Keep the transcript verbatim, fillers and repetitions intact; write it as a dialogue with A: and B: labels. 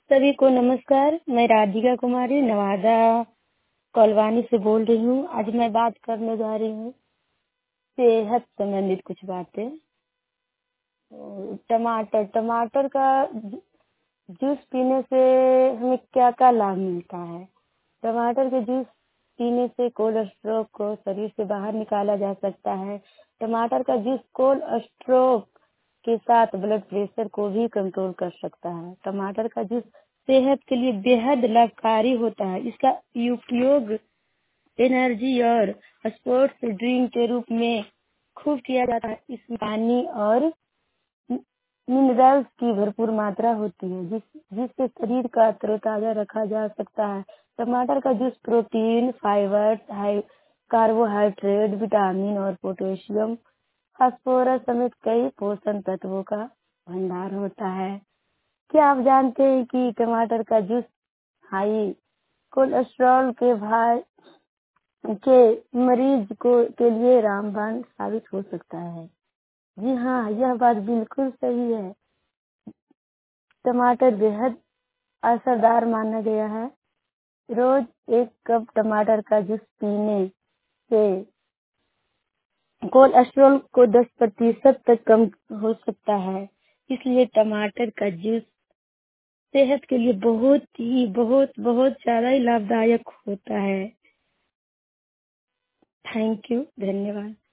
A: सभी को नमस्कार। मैं राधिका कुमारी नवादा कॉलोनी से बोल रही हूँ। आज मैं बात करने जा रही हूँ सेहत संबंधित कुछ बातें। टमाटर टमाटर का जूस पीने से हमें क्या क्या लाभ मिलता है। टमाटर के जूस पीने से कोलेस्ट्रॉल को शरीर से बाहर निकाला जा सकता है। टमाटर का जूस कोलेस्ट्रॉल के साथ ब्लड प्रेशर को भी कंट्रोल कर सकता है। टमाटर का जूस सेहत के लिए बेहद लाभकारी होता है। इसका उपयोग एनर्जी और स्पोर्ट्स ड्रिंक के रूप में खूब किया जाता है। इसमें पानी और मिनरल्स की भरपूर मात्रा होती है, जिस जिससे शरीर का तरोताजा रखा जा सकता है। टमाटर का juice protein, fibre, high carbohydrate, vitamin और पोटेशियम, फास्फोरस समेत कई पोषण तत्वों का भंडार होता है। क्या आप जानते हैं कि टमाटर का जूस हाई कोलेस्ट्रॉल के भाई के मरीज को के लिए रामबाण साबित हो सकता है। जी हाँ, यह बात बिल्कुल सही है। टमाटर बेहद असरदार माना गया है। रोज एक कप टमाटर का जूस पीने से कोलेस्ट्रॉल को दस प्रतिशत तक कम हो सकता है। इसलिए टमाटर का जूस सेहत के लिए बहुत ही बहुत बहुत ज्यादा ही लाभदायक होता है। थैंक यू, धन्यवाद।